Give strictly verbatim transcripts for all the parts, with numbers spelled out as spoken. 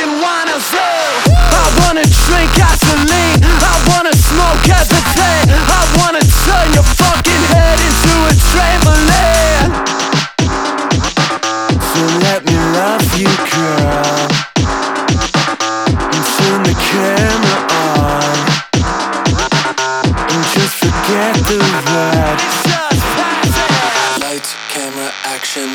wanna feel. I wanna drink gasoline, I wanna smoke everything. I wanna turn your fucking head into a trampoline. So let me love you, girl, and turn the camera on, and just forget the ride. Lights, camera, action.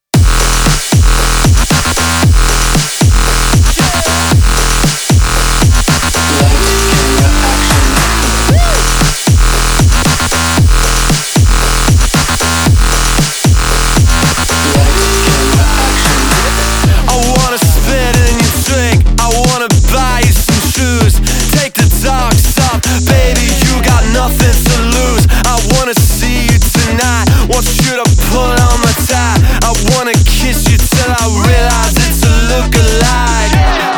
Want you to pull on my tie. I wanna kiss you till I realize it's a look-alike.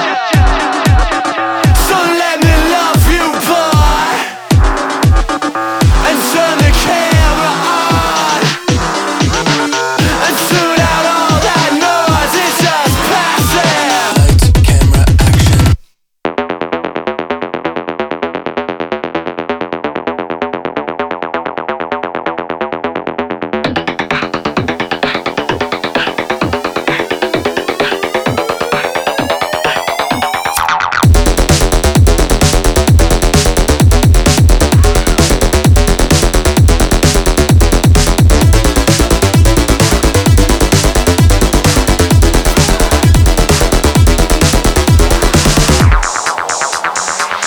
So let me love you, boy, and turn the camera on, and tune out all that noise. It's just passive. Lights, camera, action.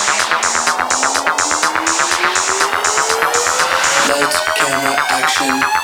Lights, camera, action.